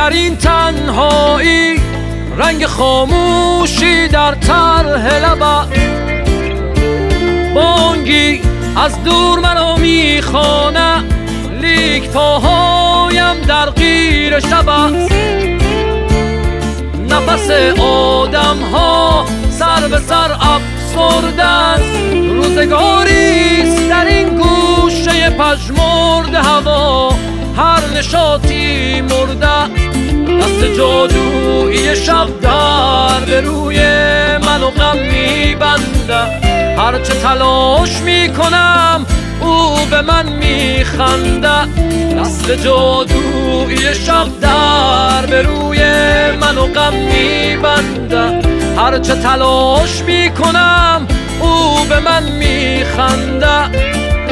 در این تنهایی، رنگ خاموشی در طرح لبت. بانگی از دور منو میخوانه، لیک پاهایم در قیر شبت. نفس آدم ها سر به سر افسرده است، روزگاریست در این گوشه پژمرده هوا، هر نشاطی مرده. دست جادویی شب در به روی من و غم میبنده، هرچه تلاش میکنم او به من میخنده. دست جادویی شب در به روی من و غم میبنده، هرچه تلاش میکنم او به من میخنده.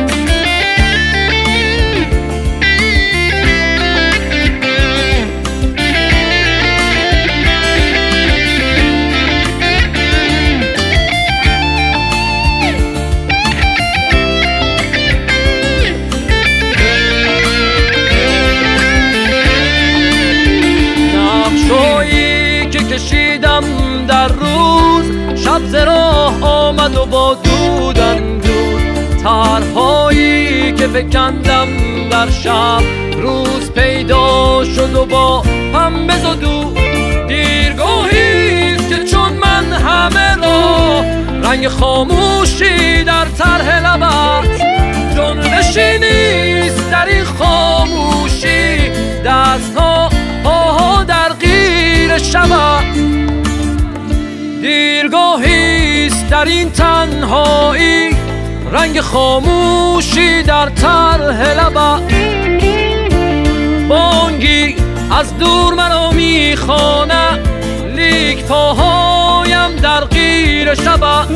کشیدم در روز، شب ز راه آمد و با دود اندود. طرح‌هایی که فکندم در شب، روز پیدا شد و با هم بزدود. دیرگاهیست که چون من همه را، رنگ خاموشی در طرح لبت. جنبشی نیست در این خاموشی، دست‌ها پاها در قیر شبت. دیرگاهیست در این تنهایی، رنگ خاموشی در طرح لبت. بانگی از دور منو میخوانه، لیک پاهایم در قیر شبت.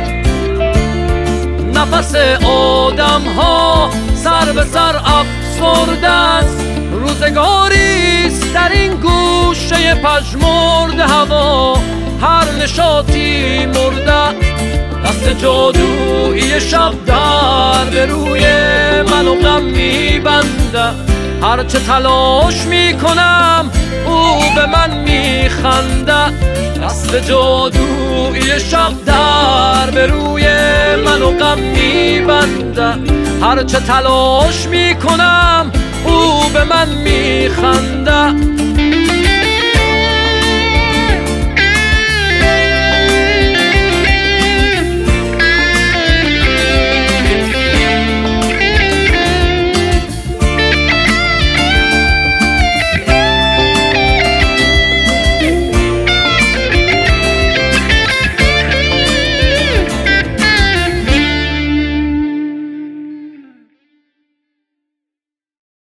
نفس آدم ها سر به سر افسرده است، روزگاریست در این گوشه پژمرده هوا، هر نشاطی مرده. دست جادویی شب در به روی من و غم میبنده، هرچه تلاش میکنم او به من میخنده. دست جادویی شب در به روی من و غم میبنده، هرچه تلاش میکنم او به من میخنده.